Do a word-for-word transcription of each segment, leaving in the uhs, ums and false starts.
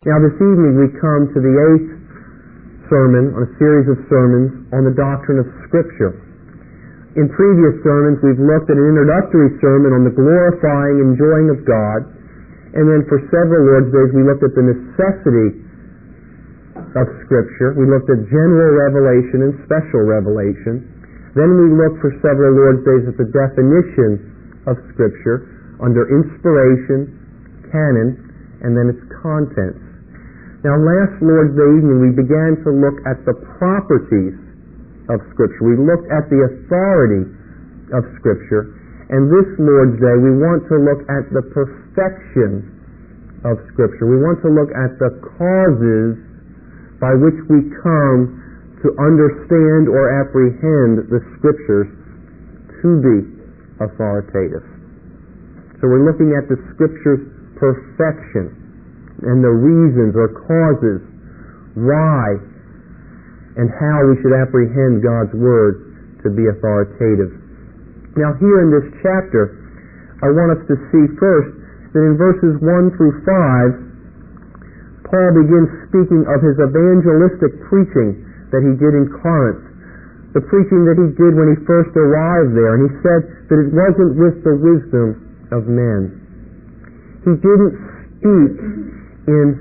Now this evening we come to the eighth sermon on a series of sermons on the doctrine of Scripture. In previous sermons we've looked at an introductory sermon on the glorifying and enjoying of God, and then for several Lord's Days we looked at the necessity of Scripture. We looked at general revelation and special revelation. Then we looked for several Lord's Days at the definition of Scripture under inspiration, canon, and then its contents. Now last Lord's Day evening we began to look at the properties of Scripture. We looked at the authority of Scripture, and this Lord's Day we want to look at the perfection of Scripture. We want to look at the causes by which we come to understand or apprehend the Scriptures to be authoritative. So we're looking at the Scripture's perfection and the reasons or causes why and how we should apprehend God's Word to be authoritative. Now here in this chapter, I want us to see first that in verses one through five, Paul begins speaking of his evangelistic preaching that he did in Corinth, the preaching that he did when he first arrived there, and he said that it wasn't with the wisdom of men. He didn't speak in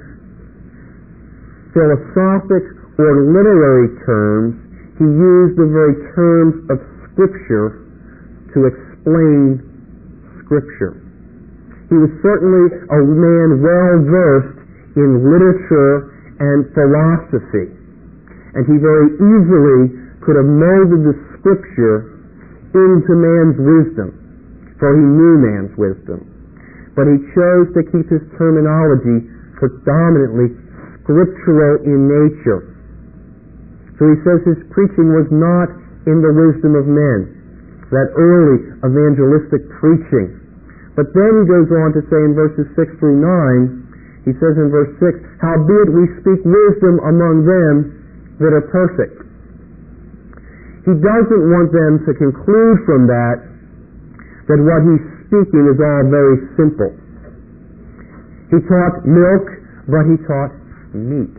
philosophic or literary terms. He used the very terms of Scripture to explain Scripture. He was certainly a man well versed in literature and philosophy, and he very easily could have molded the Scripture into man's wisdom, for he knew man's wisdom. But he chose to keep his terminology predominantly scriptural in nature. So he says his preaching was not in the wisdom of men, that early evangelistic preaching. But then he goes on to say in verses six through nine, he says in verse six, "Howbeit we speak wisdom among them that are perfect." He doesn't want them to conclude from that that what he's speaking is all very simple. He taught milk, but he taught meat.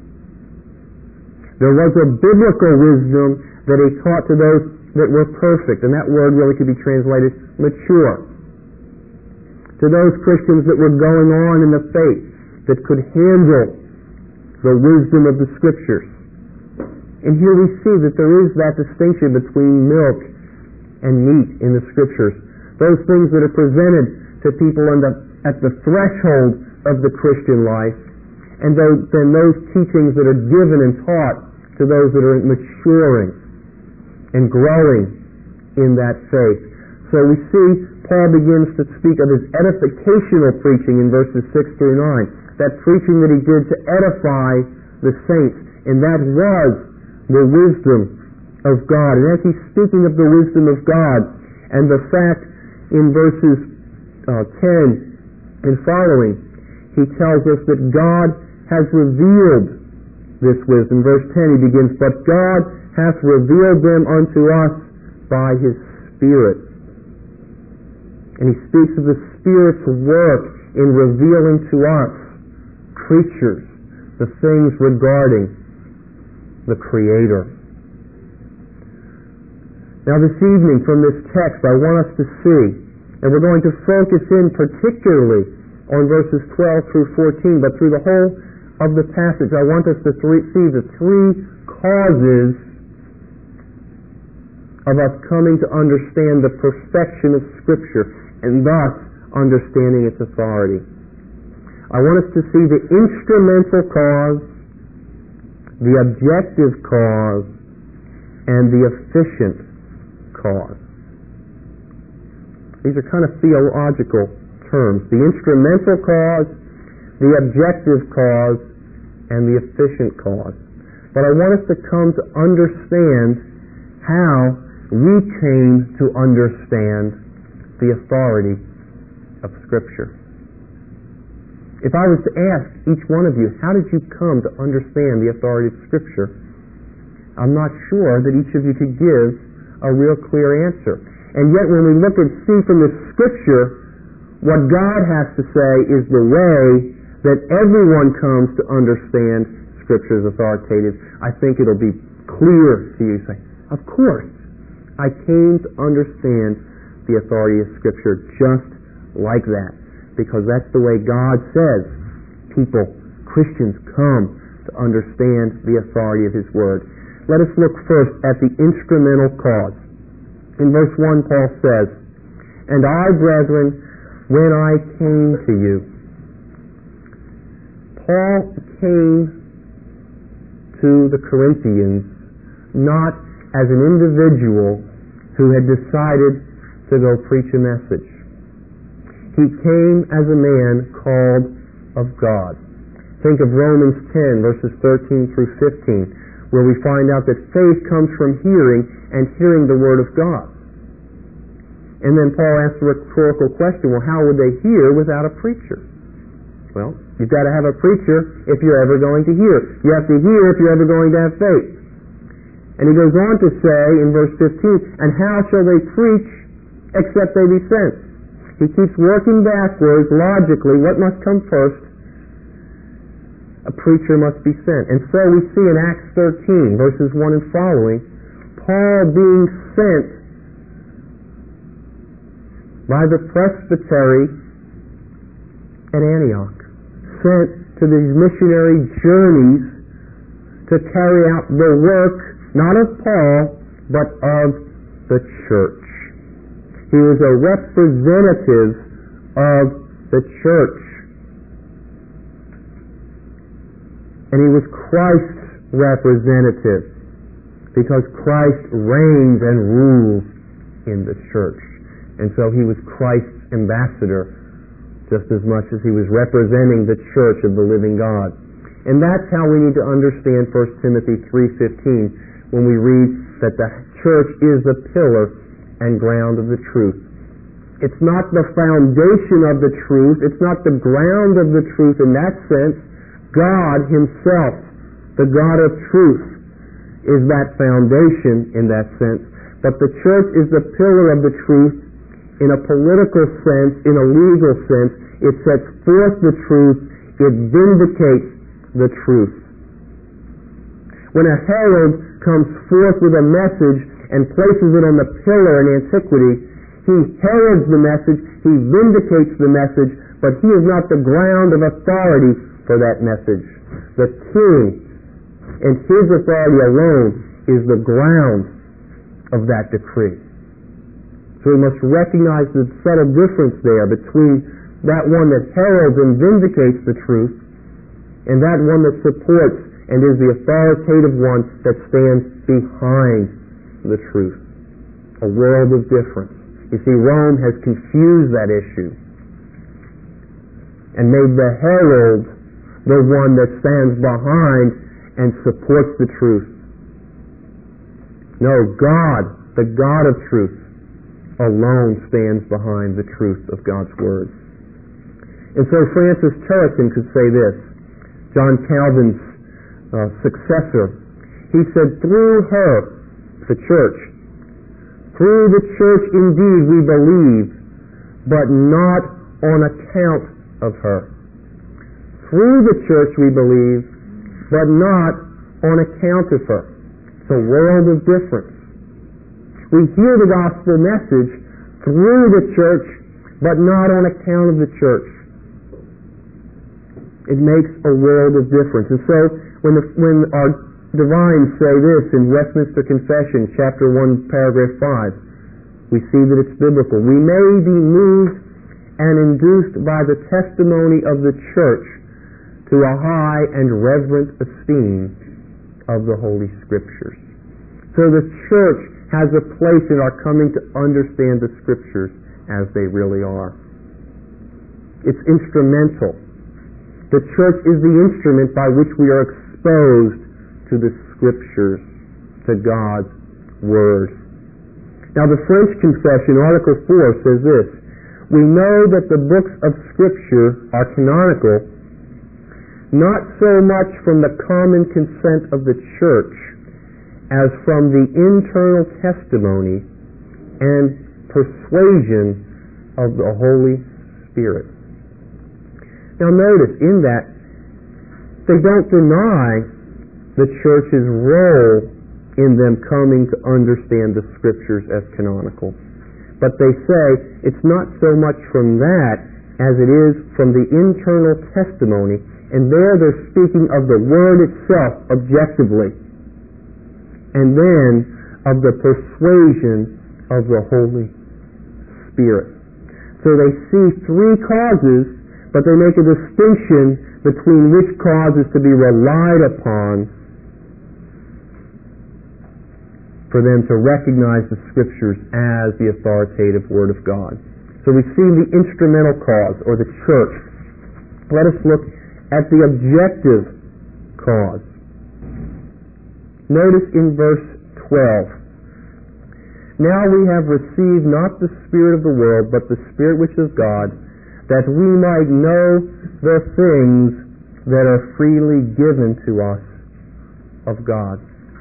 There was a biblical wisdom that he taught to those that were perfect, and that word really could be translated mature. To those Christians that were going on in the faith, that could handle the wisdom of the Scriptures. And here we see that there is that distinction between milk and meat in the Scriptures. Those things that are presented to people in the, at the threshold of the Christian life, and those, then those teachings that are given and taught to those that are maturing and growing in that faith. So we see Paul begins to speak of his edificational preaching in verses six through nine, that preaching that he did to edify the saints, and that was the wisdom of God. And as he's speaking of the wisdom of God, and the fact in verses uh, ten and following, he tells us that God has revealed this wisdom. Verse ten, he begins, "But God hath revealed them unto us by His Spirit." And he speaks of the Spirit's work in revealing to us, creatures, the things regarding the Creator. Now this evening from this text I want us to see, and we're going to focus in particularly on verses twelve through fourteen, but through the whole of the passage I want us to three, see the three causes of us coming to understand the perfection of Scripture and thus understanding its authority. I want us to see the instrumental cause, the objective cause, and the efficient cause. These are kind of theological terms. The instrumental cause, the objective cause, and the efficient cause. But I want us to come to understand how we came to understand the authority of Scripture. If I was to ask each one of you, how did you come to understand the authority of Scripture? I'm not sure that each of you could give a real clear answer. And yet when we look and see from the Scripture what God has to say is the way that everyone comes to understand Scripture is authoritative, I think it'll be clear to you. Say, of course, I came to understand the authority of Scripture just like that, because that's the way God says people, Christians, come to understand the authority of His Word. Let us look first at the instrumental cause. In verse one, Paul says, "And I, brethren, when I came to you." Paul came to the Corinthians not as an individual who had decided to go preach a message. He came as a man called of God. Think of Romans ten, verses thirteen through fifteen, where we find out that faith comes from hearing, and hearing the Word of God. And then Paul asks the rhetorical question, well, how would they hear without a preacher? Well, you've got to have a preacher if you're ever going to hear. You have to hear if you're ever going to have faith. And he goes on to say in verse fifteen, "And how shall they preach except they be sent?" He keeps working backwards logically. What must come first? A preacher must be sent. And so we see in Acts thirteen, verses one and following, Paul being sent by the presbytery at Antioch, sent to these missionary journeys to carry out the work, not of Paul, but of the church. He was a representative of the church. And he was Christ's representative, because Christ reigns and rules in the church. And so he was Christ's ambassador just as much as he was representing the church of the living God. And that's how we need to understand First Timothy three fifteen when we read that the church is the pillar and ground of the truth. It's not the foundation of the truth, it's not the ground of the truth in that sense. God Himself, the God of truth, is that foundation in that sense. But the church is the pillar of the truth in a political sense, in a legal sense. It sets forth the truth, it vindicates the truth. When a herald comes forth with a message and places it on the pillar in antiquity, he heralds the message, he vindicates the message, but he is not the ground of authority for that message. The king and his authority alone is the ground of that decree. So we must recognize the subtle difference there between that one that heralds and vindicates the truth and that one that supports and is the authoritative one that stands behind the truth. A world of difference. You see, Rome has confused that issue and made the herald the one that stands behind and supports the truth. No, God, the God of truth, alone stands behind the truth of God's Word. And so Francis Turretin could say this, John Calvin's uh, successor. He said, through her, the church, through the church indeed we believe, but not on account of her. Through the church we believe, but not on account of her. It's a world of difference. We hear the gospel message through the church, but not on account of the church. It makes a world of difference. And so when, the, when our divines say this in Westminster Confession, chapter one, paragraph five, we see that it's biblical. We may be moved and induced by the testimony of the church to a high and reverent esteem of the Holy Scriptures. So the church has a place in our coming to understand the Scriptures as they really are. It's instrumental. The church is the instrument by which we are exposed to the Scriptures, to God's Word. Now the French Confession, Article four, says this, we know that the books of Scripture are canonical not so much from the common consent of the church as from the internal testimony and persuasion of the Holy Spirit. Now notice in that, they don't deny the church's role in them coming to understand the Scriptures as canonical. But they say it's not so much from that as it is from the internal testimony, and there they're speaking of the Word itself objectively, and then of the persuasion of the Holy Spirit. So they see three causes, but they make a distinction between which cause is to be relied upon for them to recognize the Scriptures as the authoritative Word of God. So we see the instrumental cause, or the church. Let us look at the objective cause. Notice in verse twelve, "Now we have received not the spirit of the world, but the Spirit which is God, that we might know the things that are freely given to us of God."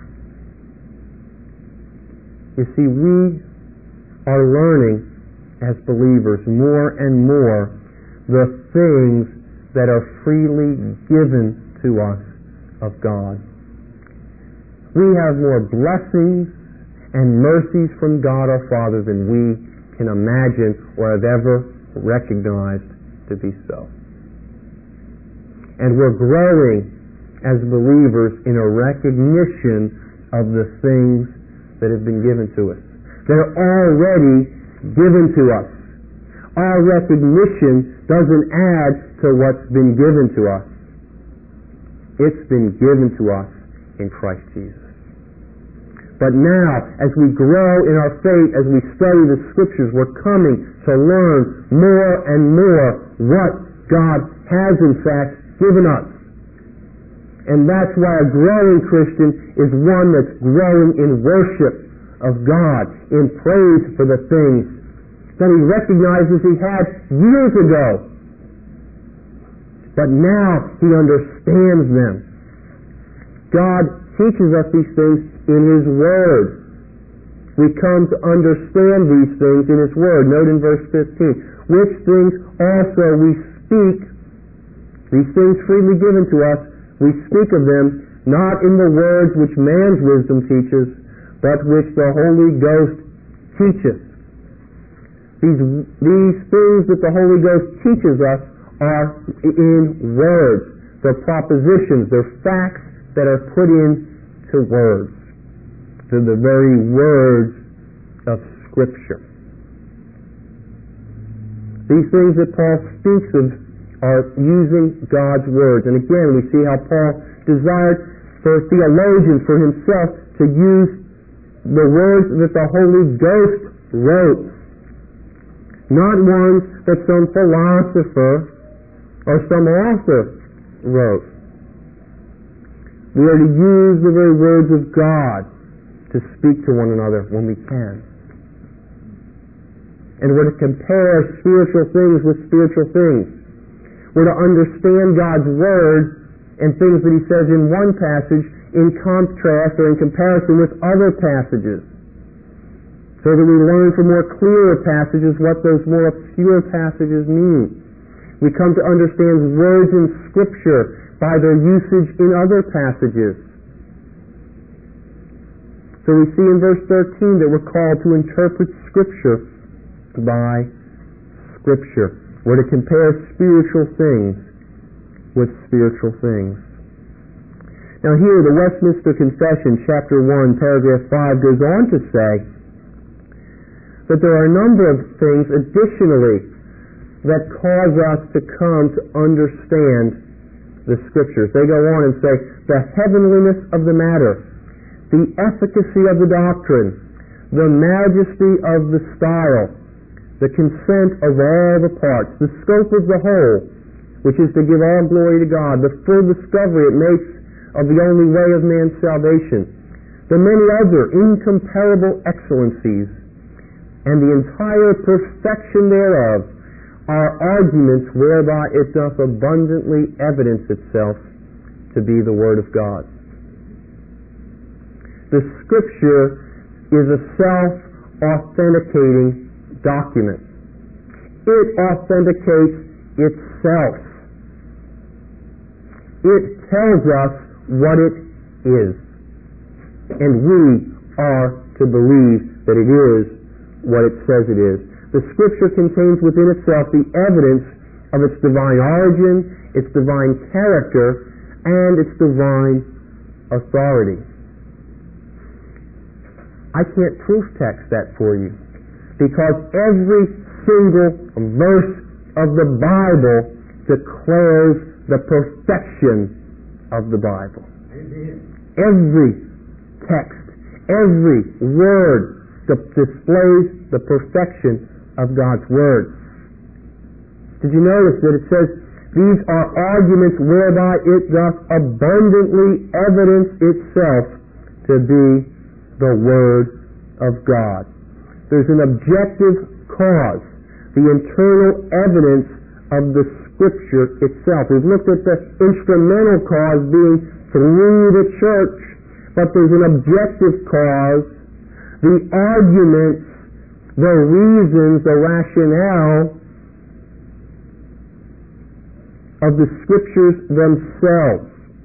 You see, we are learning as believers more and more the things that are freely given to us of God. We have more blessings and mercies from God our Father than we can imagine or have ever recognized to be so. And we're growing as believers in a recognition of the things that have been given to us. They're already given to us. Our recognition doesn't add to what's been given to us. It's been given to us in Christ Jesus. But now, as we grow in our faith, as we study the Scriptures, we're coming to learn more and more what God has in fact given us. And that's why a growing Christian is one that's growing in worship of God, in praise for the things that he recognizes he had years ago. But now he understands them. God teaches us these things in His Word. We come to understand these things in His Word. Note in verse fifteen, "Which things also we speak, these things freely given to us, we speak of them, not in the words which man's wisdom teaches, but which the Holy Ghost teacheth." These, these things that the Holy Ghost teaches us are in words. They're propositions. They're facts that are put into words. They're the very words of Scripture. These things that Paul speaks of are using God's words. And again, we see how Paul desired for a theologian, for himself, to use the words that the Holy Ghost wrote. Not ones that some philosopher or some author wrote. We are to use the very words of God to speak to one another when we can. And we're to compare spiritual things with spiritual things. We're to understand God's Word and things that He says in one passage in contrast or in comparison with other passages, so that we learn from more clearer passages what those more obscure passages mean. We come to understand words in Scripture by their usage in other passages. So we see in verse thirteen that we're called to interpret Scripture by Scripture. We're to compare spiritual things with spiritual things. Now here, the Westminster Confession, chapter one, paragraph five, goes on to say that there are a number of things additionally that cause us to come to understand the Scriptures. They go on and say, the heavenliness of the matter, the efficacy of the doctrine, the majesty of the style, the consent of all the parts, the scope of the whole, which is to give all glory to God, the full discovery it makes of the only way of man's salvation, the many other incomparable excellencies, and the entire perfection thereof, are arguments whereby it doth abundantly evidence itself to be the Word of God. The Scripture is a self-authenticating document. It authenticates itself. It tells us what it is. And we are to believe that it is what it says it is. The Scripture contains within itself the evidence of its divine origin, its divine character, and its divine authority. I can't proof text that for you, because every single verse of the Bible declares the perfection of the Bible. Amen. Every text, every word displays the perfection of God's Word. Did you notice that it says, these are arguments whereby it doth abundantly evidence itself to be the Word of God. There's an objective cause, the internal evidence of the Scripture itself. We've looked at the instrumental cause being through the church, but there's an objective cause, the arguments, the reasons, the rationale of the Scriptures themselves.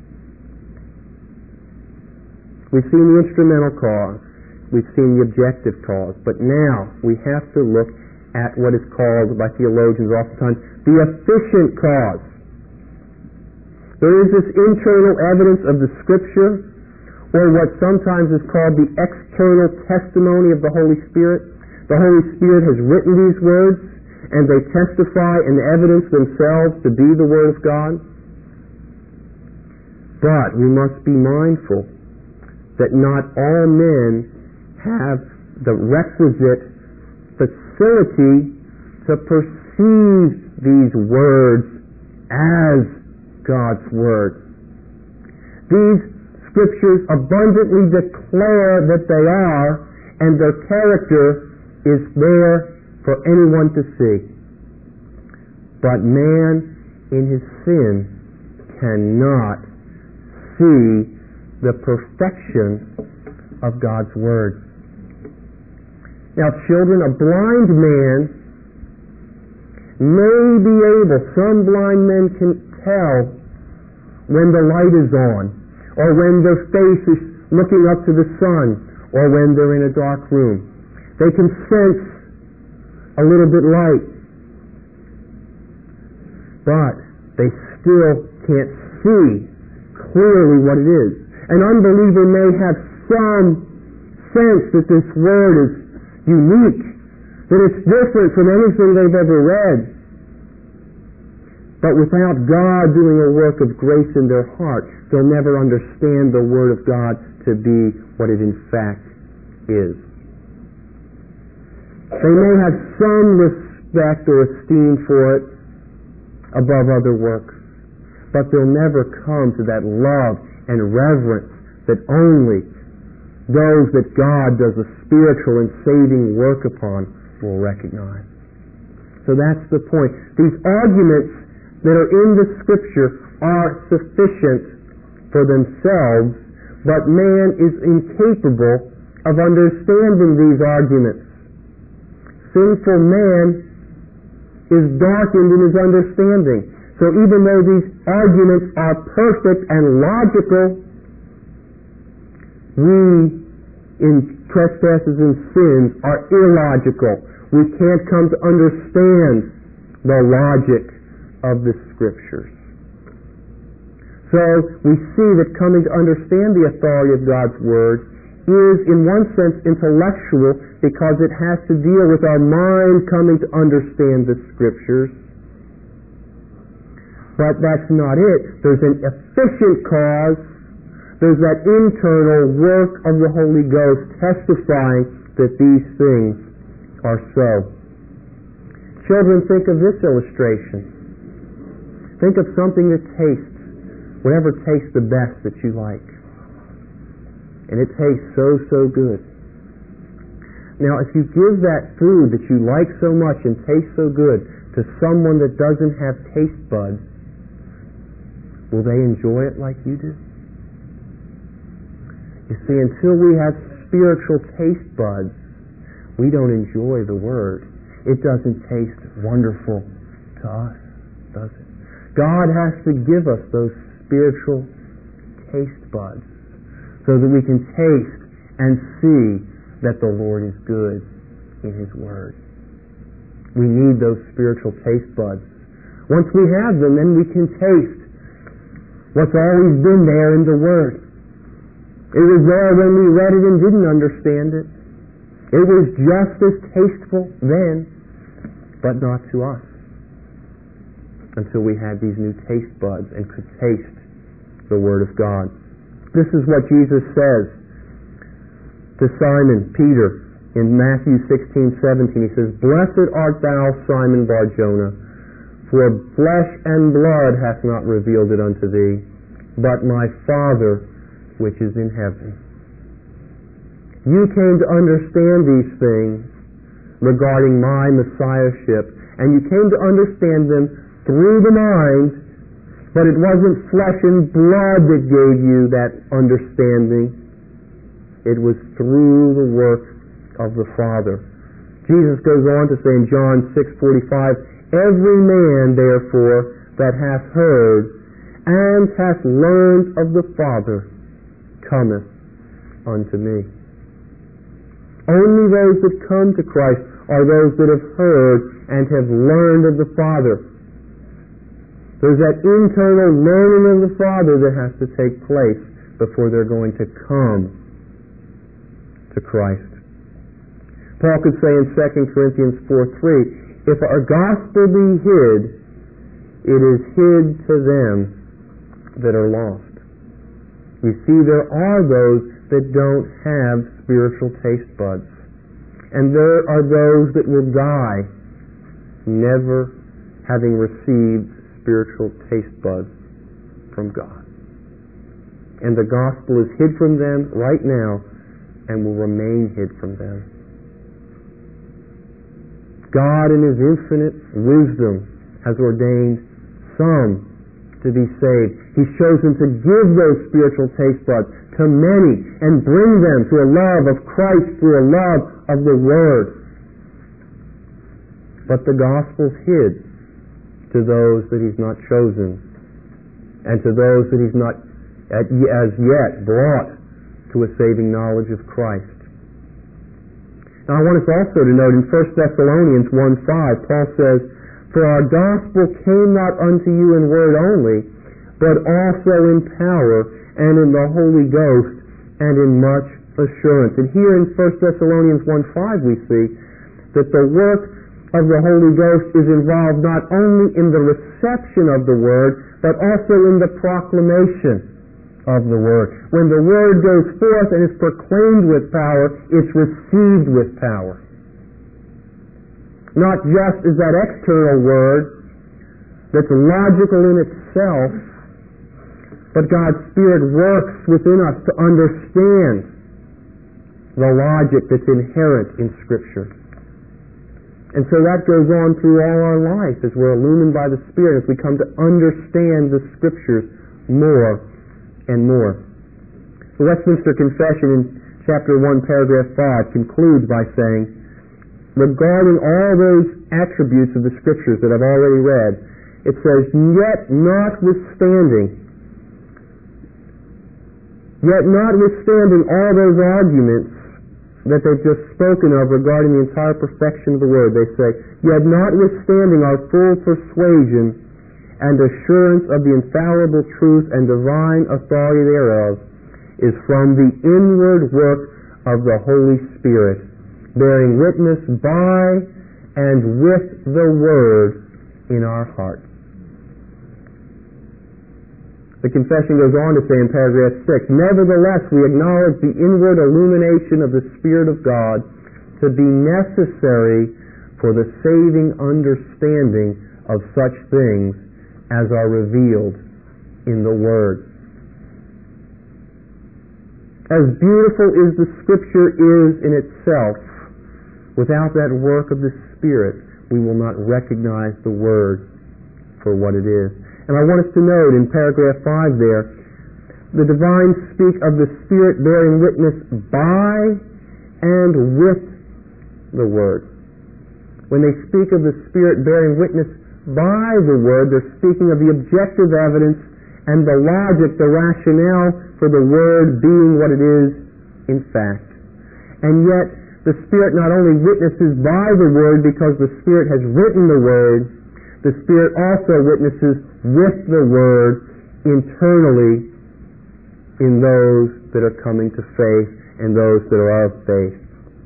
We've seen the instrumental cause, we've seen the objective cause, but now we have to look at what is called by theologians oftentimes the efficient cause. There is this internal evidence of the Scripture, or what sometimes is called the external testimony of the Holy Spirit. The Holy Spirit has written these words, and they testify and evidence themselves to be the Word of God. But we must be mindful that not all men have the requisite facility to perceive these words as God's Word. These Scriptures abundantly declare that they are, and their character is there for anyone to see. But man in his sin cannot see the perfection of God's Word. Now, children, a blind man may be able, some blind men can tell when the light is on, or when their face is looking up to the sun, or when they're in a dark room. They can sense a little bit light, but they still can't see clearly what it is. An unbeliever may have some sense that this Word is unique, that it's different from anything they've ever read. But without God doing a work of grace in their heart, they'll never understand the Word of God to be what it in fact is. They may have some respect or esteem for it above other works, but they'll never come to that love and reverence that only those that God does a spiritual and saving work upon will recognize. So that's the point. These arguments that are in the Scripture are sufficient for themselves, but man is incapable of understanding these arguments. Sinful man is darkened in his understanding. So even though these arguments are perfect and logical, we in trespasses and sins are illogical. We can't come to understand the logic of the Scriptures. So we see that coming to understand the authority of God's Word is in one sense intellectual, because it has to deal with our mind coming to understand the Scriptures. But that's not it. There's an efficient cause. There's that internal work of the Holy Ghost testifying that these things are so. Children, think of this illustration. Think of something that tastes, whatever tastes the best that you like. And it tastes so, so good. Now, if you give that food that you like so much and tastes so good to someone that doesn't have taste buds, will they enjoy it like you do? You see, until we have spiritual taste buds, we don't enjoy the Word. It doesn't taste wonderful to us, does it? God has to give us those spiritual taste buds so that we can taste and see that the Lord is good in His Word. We need those spiritual taste buds. Once we have them, then we can taste what's always been there in the Word. It was there when we read it and didn't understand it. It was just as tasteful then, but not to us, until we had these new taste buds and could taste the Word of God. This is what Jesus says to Simon Peter in Matthew sixteen seventeen. He says, "Blessed art thou, Simon Bar-Jonah, for flesh and blood hath not revealed it unto thee, but my Father which is in heaven." You came to understand these things regarding my Messiahship, and you came to understand them through the mind, but it wasn't flesh and blood that gave you that understanding. It was through the work of the Father. Jesus goes on to say in John six forty-five, "Every man therefore that hath heard and hath learned of the Father cometh unto me." Only those that come to Christ are those that have heard and have learned of the Father. There's that internal learning of the Father that has to take place before they're going to come to Christ. Paul could say in Second Corinthians four three, "If our gospel be hid, it is hid to them that are lost." You see, there are those that don't have spiritual taste buds. And there are those that will die never having received spiritual taste buds from God. And the gospel is hid from them right now and will remain hid from them. God in His infinite wisdom has ordained some to be saved. He's chosen to give those spiritual taste buds to many and bring them to a love of Christ through a love of the Word. But the gospel's hid to those that He's not chosen and to those that He's not as yet brought to a saving knowledge of Christ. Now I want us also to note in First Thessalonians one five, Paul says, "For our gospel came not unto you in word only, but also in power and in the Holy Ghost and in much assurance." And here in First Thessalonians one five we see that the work of the Holy Ghost is involved not only in the reception of the Word, but also in the proclamation of the Word. When the Word goes forth and is proclaimed with power, it's received with power. Not just as that external Word that's logical in itself, but God's Spirit works within us to understand the logic that's inherent in Scripture. And so that goes on through all our life as we're illumined by the Spirit, as we come to understand the Scriptures more and more. The Westminster Confession in chapter one, paragraph five concludes by saying, regarding all those attributes of the Scriptures that I've already read, it says, yet notwithstanding, yet notwithstanding all those arguments that they've just spoken of regarding the entire perfection of the Word, they say, yet notwithstanding our full persuasion and assurance of the infallible truth and divine authority thereof is from the inward work of the Holy Spirit, bearing witness by and with the Word in our hearts. The confession goes on to say in paragraph six, nevertheless we acknowledge the inward illumination of the Spirit of God to be necessary for the saving understanding of such things as are revealed in the Word. As beautiful as the Scripture is in itself, without that work of the Spirit, we will not recognize the Word for what it is. And I want us to note in paragraph five there, the divines speak of the Spirit bearing witness by and with the Word. When they speak of the Spirit bearing witness by the Word, they're speaking of the objective evidence and the logic, the rationale for the Word being what it is in fact. And yet, the Spirit not only witnesses by the Word because the Spirit has written the Word, the Spirit also witnesses with the Word internally in those that are coming to faith and those that are of faith.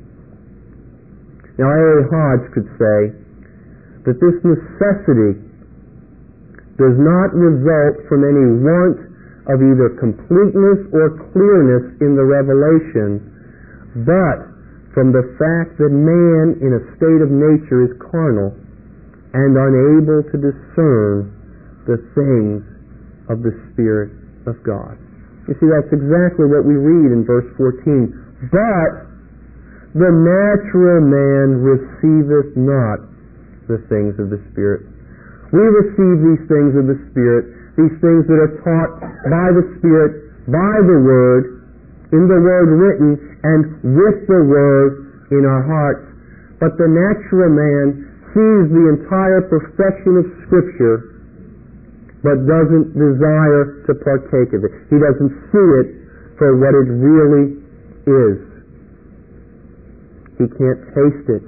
Now, A A Hodge could say that this necessity does not result from any want of either completeness or clearness in the revelation, but from the fact that man in a state of nature is carnal and unable to discern the things of the Spirit of God. You see, that's exactly what we read in verse fourteen. But the natural man receiveth not the things of the Spirit. We receive these things of the Spirit, these things that are taught by the Spirit, by the Word, in the Word written, and with the Word in our hearts. But the natural man sees the entire perfection of Scripture, but doesn't desire to partake of it. He doesn't see it for what it really is. He can't taste it.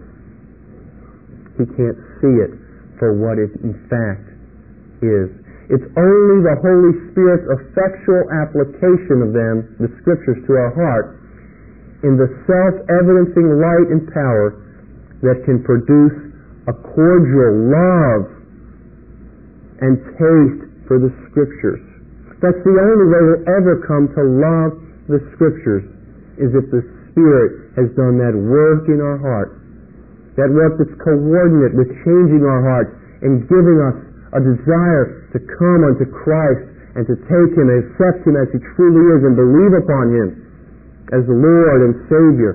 He can't see it for what it in fact is. It's only the Holy Spirit's effectual application of them, the Scriptures, to our heart, in the self-evidencing light and power that can produce a cordial love and taste for the Scriptures. That's the only way we'll ever come to love the Scriptures, is if the Spirit has done that work in our heart. That work that's coordinate with changing our hearts and giving us a desire to come unto Christ and to take Him and accept Him as He truly is and believe upon Him as the Lord and Savior.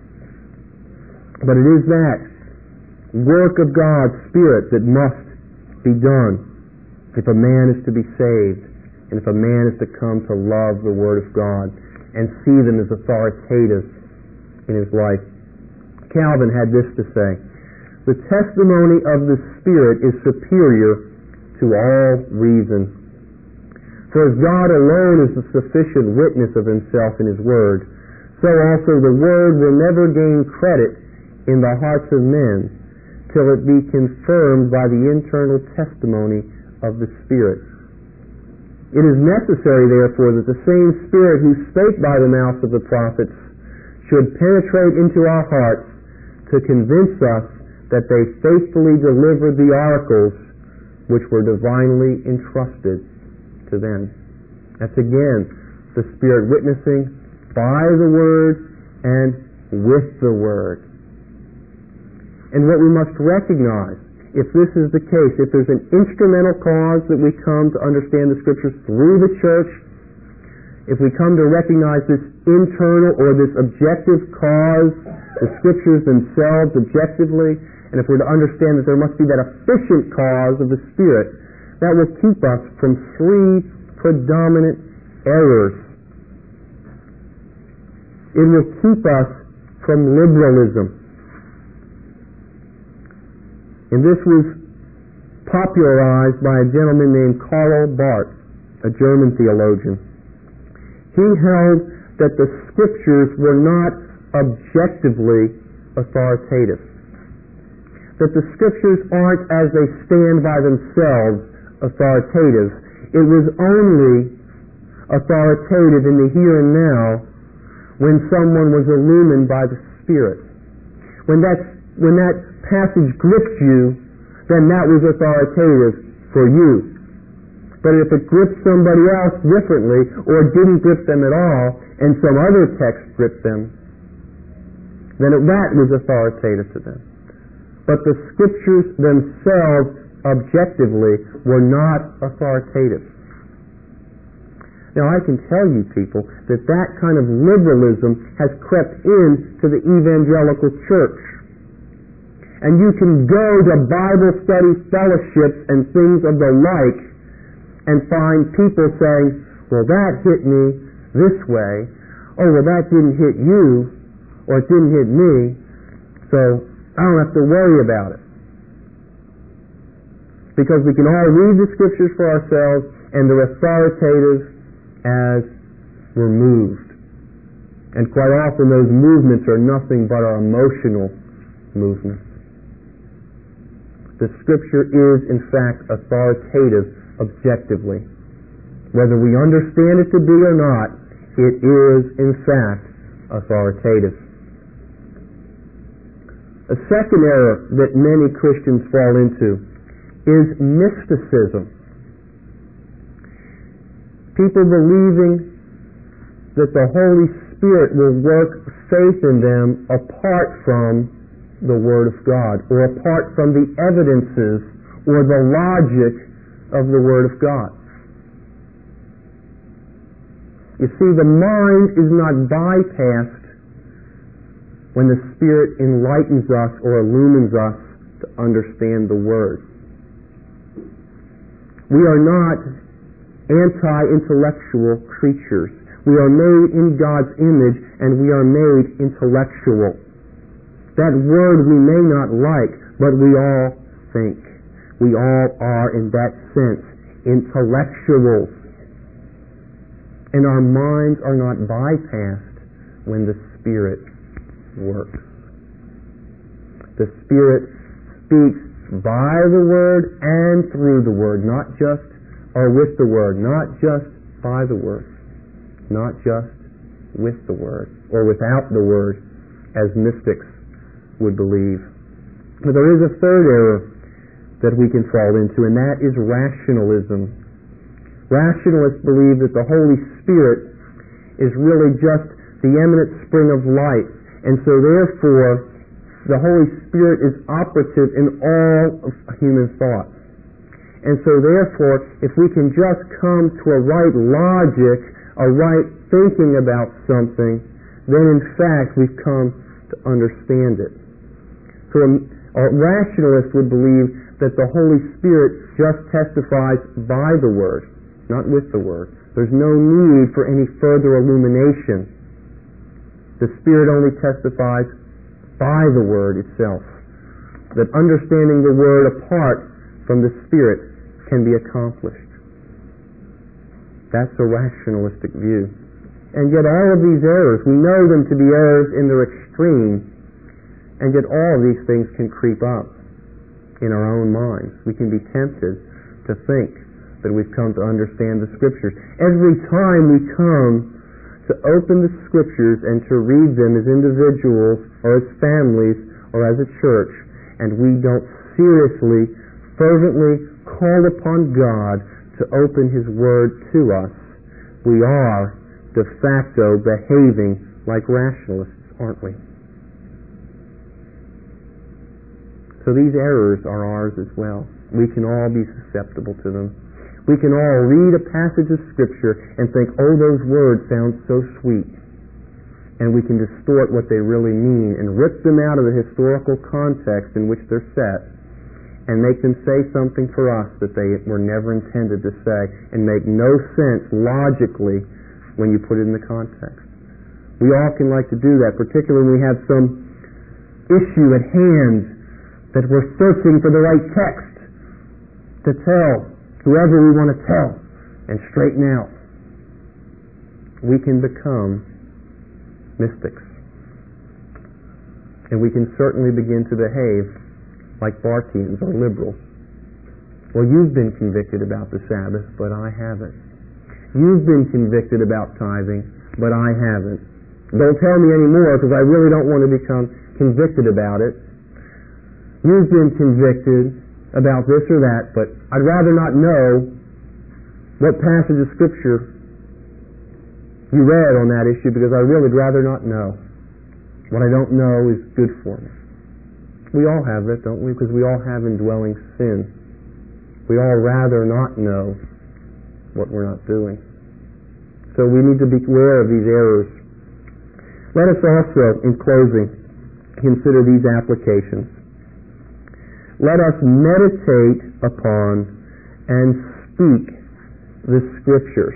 But it is that work of God's Spirit that must be done if a man is to be saved and if a man is to come to love the Word of God and see them as authoritative in his life. Calvin had this to say: the testimony of the Spirit is superior to all reason. For as God alone is the sufficient witness of Himself in His Word, so also the Word will never gain credit in the hearts of men till it be confirmed by the internal testimony of the Spirit. It is necessary, therefore, that the same Spirit who spake by the mouth of the prophets should penetrate into our hearts to convince us that they faithfully delivered the oracles which were divinely entrusted to them. That's again the Spirit witnessing by the Word and with the Word. And what we must recognize, if this is the case, if there's an instrumental cause that we come to understand the Scriptures through the church, if we come to recognize this internal or this objective cause, the Scriptures themselves objectively, and if we're to understand that there must be that efficient cause of the Spirit, that will keep us from three predominant errors. It will keep us from liberalism. And this was popularized by a gentleman named Karl Barth, a German theologian. He held that the Scriptures were not objectively authoritative. That the Scriptures aren't, as they stand by themselves, authoritative. It was only authoritative in the here and now when someone was illumined by the Spirit. When that, when that passage gripped you, then that was authoritative for you. But if it gripped somebody else differently, or didn't grip them at all, and some other text gripped them, then that was authoritative to them. But the Scriptures themselves, objectively, were not authoritative. Now I can tell you people that that kind of liberalism has crept into the evangelical church. And you can go to Bible study fellowships and things of the like and find people saying, well, that hit me this way. Oh, well, that didn't hit you, or it didn't hit me, so I don't have to worry about it. Because we can all read the Scriptures for ourselves, and they're authoritative as we're moved. And quite often those movements are nothing but our emotional movements. The Scripture is, in fact, authoritative objectively. Whether we understand it to be or not, it is, in fact, authoritative. A second error that many Christians fall into is mysticism. People believing that the Holy Spirit will work faith in them apart from the Word of God, or apart from the evidences or the logic of the Word of God. You see, the mind is not bypassed when the Spirit enlightens us or illumines us to understand the Word. We are not anti-intellectual creatures. We are made in God's image, and we are made intellectual. That word we may not like, but we all think. We all are, in that sense, intellectuals. And our minds are not bypassed when the Spirit works. The Spirit speaks by the Word and through the Word, not just or with the Word, not just by the Word, not just with the Word, or without the Word, as mystics would believe. But there is a third error that we can fall into, and that is rationalism. Rationalists believe that the Holy Spirit is really just the eminent spring of life, and so therefore the Holy Spirit is operative in all of human thought. And so therefore, if we can just come to a right logic, a right thinking about something, then in fact we've come to understand it. So a, a rationalist would believe that the Holy Spirit just testifies by the Word, not with the Word. There's no need for any further illumination. The Spirit only testifies by the Word itself. That understanding the Word apart from the Spirit can be accomplished. That's a rationalistic view. And yet all of these errors, we know them to be errors in their extreme, and yet all of these things can creep up in our own minds. We can be tempted to think that we've come to understand the Scriptures. Every time we come to open the Scriptures and to read them as individuals or as families or as a church, and we don't seriously, fervently call upon God to open His Word to us, we are de facto behaving like rationalists, aren't we? So these errors are ours as well. We can all be susceptible to them. We can all read a passage of Scripture and think, oh, those words sound so sweet. And we can distort what they really mean and rip them out of the historical context in which they're set and make them say something for us that they were never intended to say and make no sense logically when you put it in the context. We often like to do that, particularly when we have some issue at hand that we're searching for the right text to tell whoever we want to tell and straighten out. We can become mystics. And we can certainly begin to behave like Bartians or liberals. Well, you've been convicted about the Sabbath, but I haven't. You've been convicted about tithing, but I haven't. Don't tell me anymore because I really don't want to become convicted about it. You've been convicted about this or that, but I'd rather not know what passage of Scripture you read on that issue because I really would rather not know. What I don't know is good for me. We all have that, don't we? Because we all have indwelling sin. We all rather not know what we're not doing. So we need to be aware of these errors. Let us also, in closing, consider these applications. Let us meditate upon and speak the Scriptures.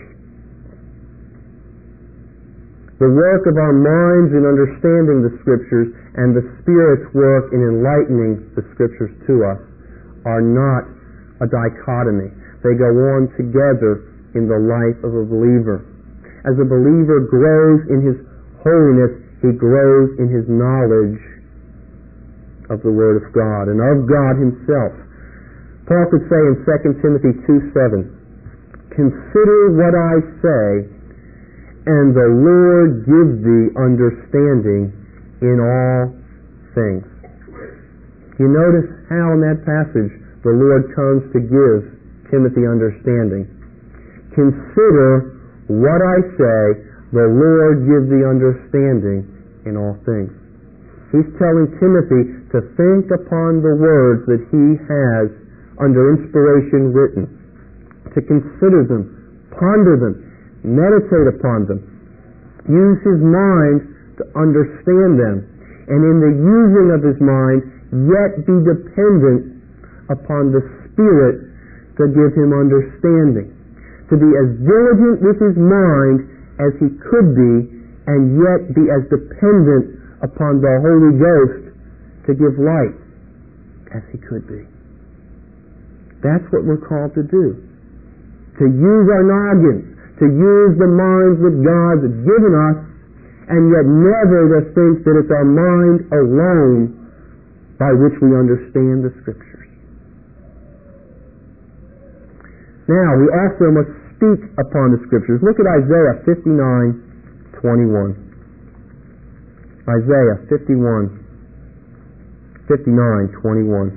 The work of our minds in understanding the Scriptures and the Spirit's work in enlightening the Scriptures to us are not a dichotomy. They go on together in the life of a believer. As a believer grows in his holiness, he grows in his knowledge of the Word of God and of God himself. Paul could say in Second Timothy two seven, "Consider what I say, and the Lord give thee understanding in all things." You notice how in that passage the Lord comes to give Timothy understanding. Consider what I say, the Lord give thee understanding in all things. He's telling Timothy to think upon the words that he has under inspiration written, to consider them, ponder them, meditate upon them, use his mind to understand them, and in the using of his mind, yet be dependent upon the Spirit to give him understanding, to be as diligent with his mind as he could be, and yet be as dependent upon the Holy Ghost to give light as he could be. That's what we're called to do. To use our noggins, to use the minds that God has given us, and yet never to think that it's our mind alone by which we understand the Scriptures. Now, we also must speak upon the Scriptures. Look at Isaiah fifty-nine twenty-one. Isaiah fifty-one, fifty-nine twenty-one.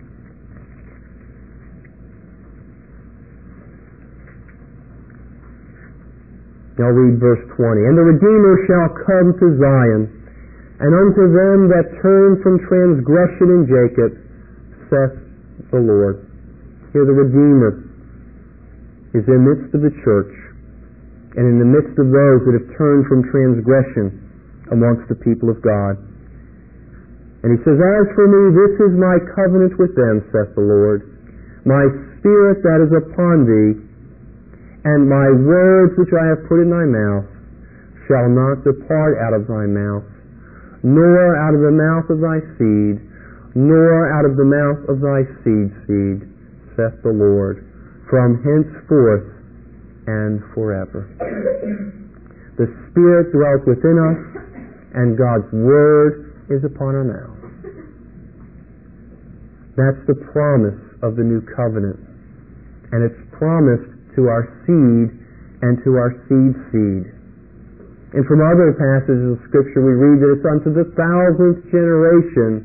I'll read verse twenty. "And the Redeemer shall come to Zion, and unto them that turn from transgression in Jacob, saith the Lord." Here the Redeemer is in the midst of the church, and in the midst of those that have turned from transgression amongst the people of God. And he says, "As for me, this is my covenant with them, saith the Lord. My spirit that is upon thee, and my words which I have put in thy mouth, shall not depart out of thy mouth, nor out of the mouth of thy seed, nor out of the mouth of thy seed's seed, saith the Lord, from henceforth and forever." The Spirit dwells within us, and God's Word is upon our mouth. That's the promise of the new covenant. And it's promised to our seed and to our seed's seed. And from other passages of Scripture we read that it's unto the thousandth generation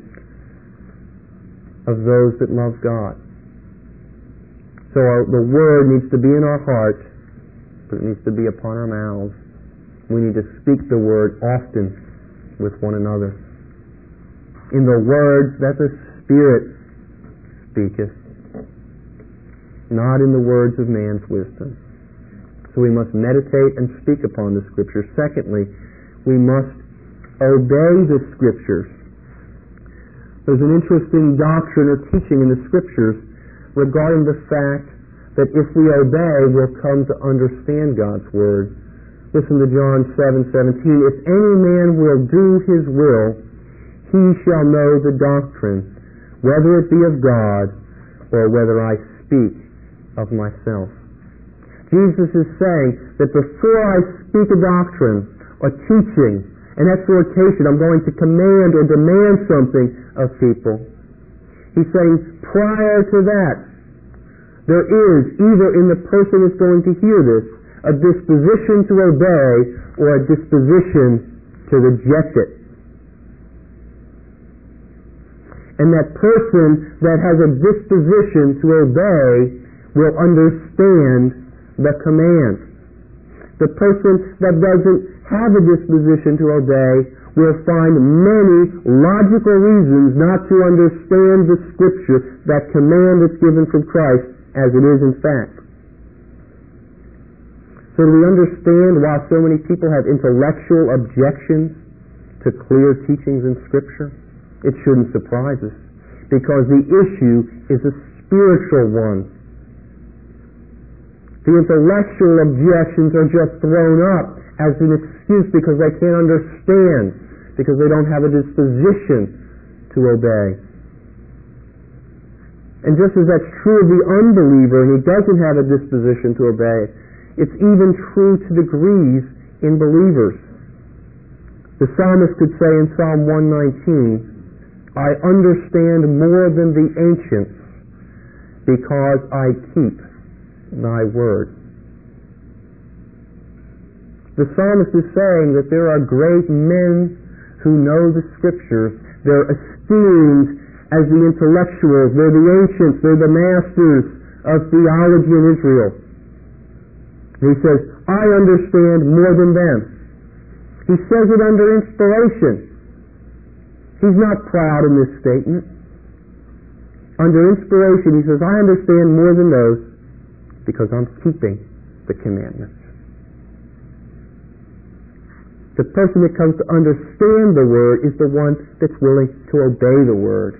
of those that love God. So our, the Word needs to be in our heart, but it needs to be upon our mouths. We need to speak the Word often with one another. In the words that the Spirit speaketh, not in the words of man's wisdom. So we must meditate and speak upon the Scriptures. Secondly, we must obey the Scriptures. There's an interesting doctrine or teaching in the Scriptures regarding the fact that if we obey, we'll come to understand God's Word. Listen to John seven seventeen. "If any man will do his will, he shall know the doctrine, whether it be of God or whether I speak of myself." Jesus is saying that before I speak a doctrine, a teaching, an exhortation, I'm going to command or demand something of people. He's saying prior to that, there is either in the person that's going to hear this a disposition to obey or a disposition to reject it. And that person that has a disposition to obey will understand the command. The person that doesn't have a disposition to obey will find many logical reasons not to understand the Scripture, that command that's given from Christ, as it is in fact. So do we understand why so many people have intellectual objections to clear teachings in Scripture? It shouldn't surprise us, because the issue is a spiritual one. The intellectual objections are just thrown up as an excuse because they can't understand, because they don't have a disposition to obey. And just as that's true of the unbeliever, and he doesn't have a disposition to obey, it's even true to degrees in believers. The psalmist could say in Psalm one nineteen, I understand more than the ancients because I keep thy word. The psalmist is saying that there are great men who know the Scriptures. They're esteemed as the intellectuals. They're the ancients. They're the masters of theology in Israel. And he says, I understand more than them. He says it under inspiration. He's not proud in this statement. Under inspiration, he says, I understand more than those because I'm keeping the commandments. The person that comes to understand the Word is the one that's willing to obey the Word.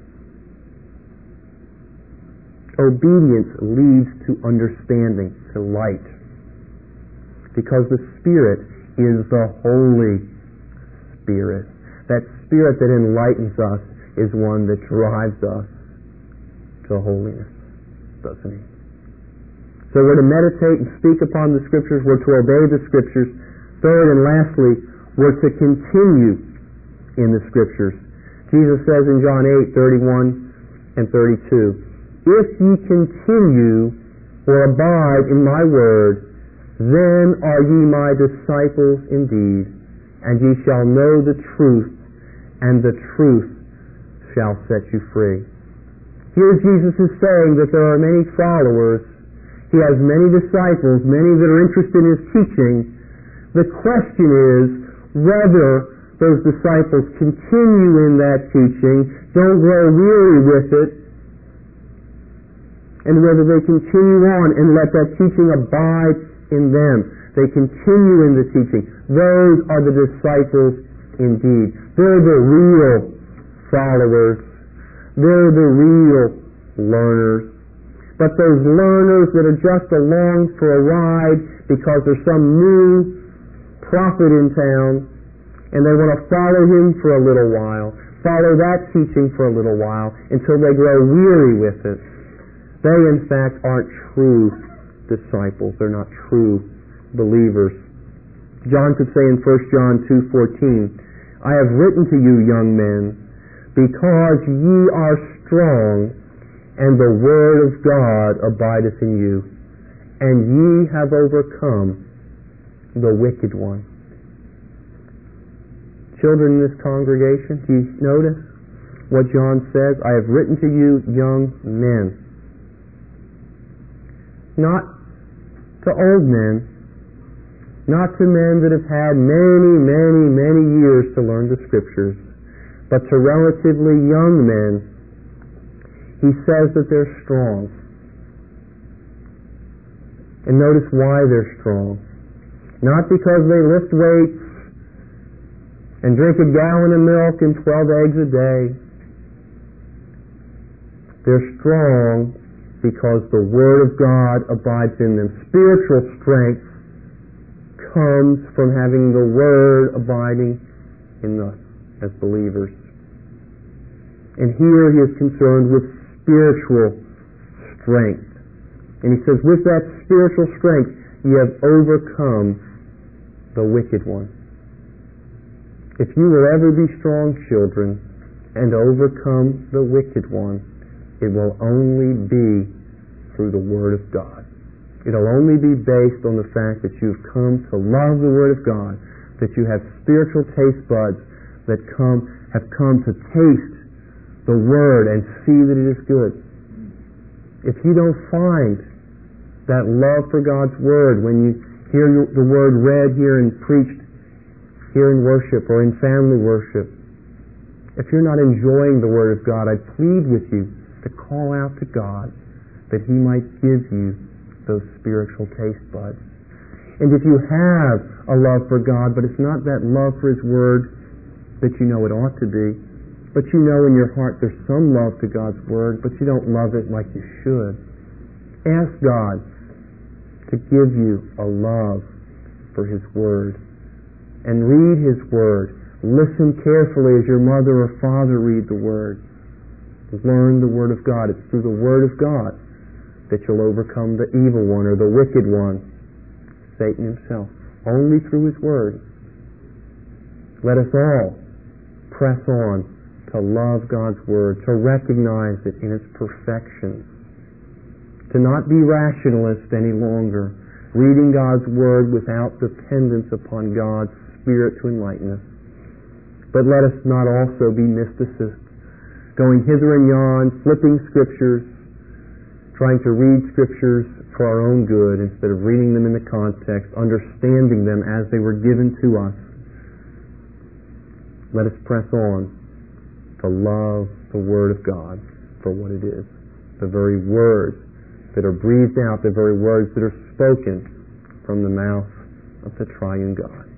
Obedience leads to understanding, to light. Because the Spirit is the Holy Spirit. That Spirit that enlightens us is one that drives us to holiness, doesn't he? So we're to meditate and speak upon the Scriptures. We're to obey the Scriptures. Third and lastly, we're to continue in the Scriptures. Jesus says in John eight, thirty-one and thirty-two, if ye continue or abide in my word, then are ye my disciples indeed, and ye shall know the truth, and the truth shall set you free. Here Jesus is saying that there are many followers. He has many disciples, many that are interested in his teaching. The question is whether those disciples continue in that teaching, don't grow weary with it, and whether they continue on and let that teaching abide in them. They continue in the teaching. Those are the disciples indeed. They're the real followers. They're the real learners. But those learners that are just along for a ride because there's some new prophet in town and they want to follow him for a little while, follow that teaching for a little while until they grow weary with it, they in fact aren't true disciples. They're not true believers. John could say in First John two fourteen, I have written to you, young men, because ye are strong, and the word of God abideth in you, and ye have overcome the wicked one. Children in this congregation, do you notice what John says? I have written to you, young men. Not to old men, not to men that have had many, many, many years to learn the Scriptures, but to relatively young men. He says that they're strong. And notice why they're strong. Not because they lift weights and drink a gallon of milk and twelve eggs a day. They're strong because the Word of God abides in them. Spiritual strength comes from having the Word abiding in us as believers. And here he is concerned with spiritual strength. And he says, with that spiritual strength, you have overcome the wicked one. If you will ever be strong children and overcome the wicked one, it will only be through the Word of God. It'll only be based on the fact that you've come to love the Word of God, that you have spiritual taste buds that come have come to taste the Word and see that it is good. If you don't find that love for God's Word when you hear the Word read here and preached here in worship or in family worship, if you're not enjoying the Word of God, I plead with you to call out to God that He might give you those spiritual taste buds. And if you have a love for God, but it's not that love for His Word that you know it ought to be, but you know in your heart there's some love to God's Word, but you don't love it like you should, ask God to give you a love for His Word. And read His Word. Listen carefully as your mother or father read the Word. Learn the Word of God. It's through the Word of God that you'll overcome the evil one or the wicked one, Satan himself. Only through His Word. Let us all press on to love God's Word, to recognize it in its perfection, to not be rationalists any longer, reading God's Word without dependence upon God's Spirit to enlighten us. But let us not also be mysticists, going hither and yon, flipping Scriptures, trying to read Scriptures for our own good instead of reading them in the context, understanding them as they were given to us. Let us press on to love the Word of God for what it is. The very words that are breathed out, the very words that are spoken from the mouth of the triune God.